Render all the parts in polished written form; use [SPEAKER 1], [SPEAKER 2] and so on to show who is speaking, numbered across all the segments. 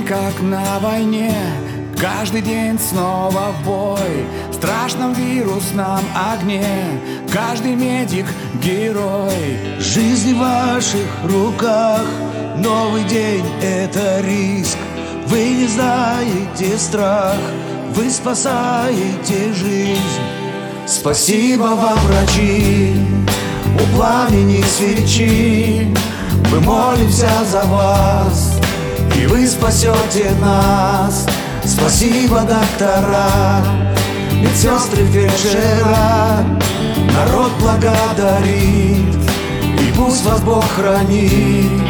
[SPEAKER 1] как на войне, каждый день снова в бой. В страшном вирусном огне каждый медик — герой.
[SPEAKER 2] Жизнь в ваших руках, новый день — это риск. Вы не знаете страх, вы спасаете жизнь. Спасибо вам, врачи, у пламени свечи. Мы молимся за вас, и вы спасете нас. Спасибо, доктора, медсестры, фельдшера. Народ благодарит, и пусть вас Бог хранит.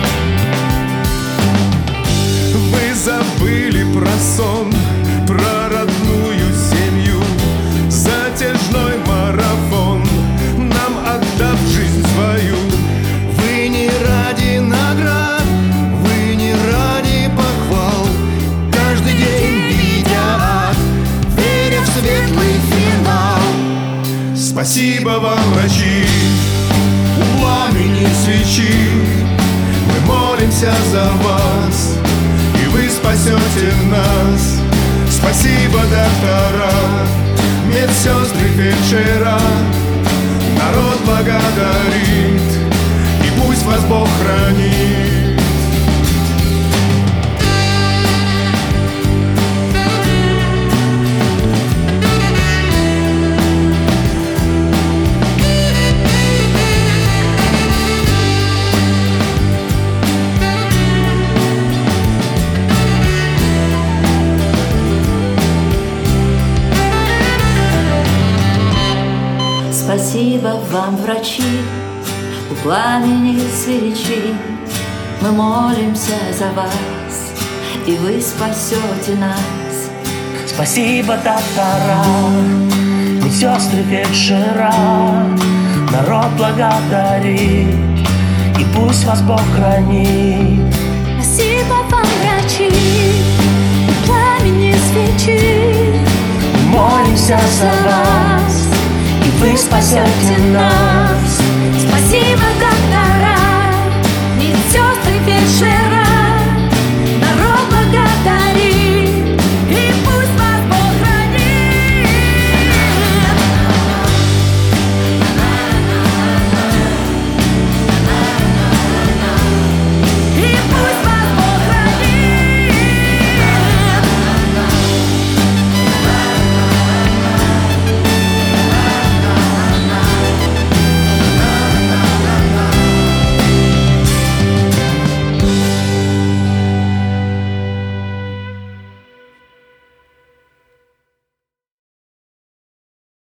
[SPEAKER 3] Вы забыли про сон, про родную семью, затяжной марафон, нам отдав жизнь свою.
[SPEAKER 2] Вы не ради наград, вы не ради похвал, каждый день видя ад, веря в светлый финал.
[SPEAKER 3] Спасибо вам, врачи, у пламени свечи. Мы молимся за вас, и вы спасете нас. Спасибо, доктора, медсестры, фельдшера. Народ благодарит, и пусть вас Бог хранит.
[SPEAKER 4] Спасибо вам, врачи, у пламени свечи. Мы молимся за вас, и вы спасете нас.
[SPEAKER 5] Спасибо, доктора, медсестры, фельдшера. Народ благодарит, и пусть вас Бог хранит.
[SPEAKER 6] Спасибо вам, врачи, у пламени свечи.
[SPEAKER 5] Мы молимся за вас, и вы спасете нас.
[SPEAKER 6] Спасибо, доктора, медсестры, фельдшера.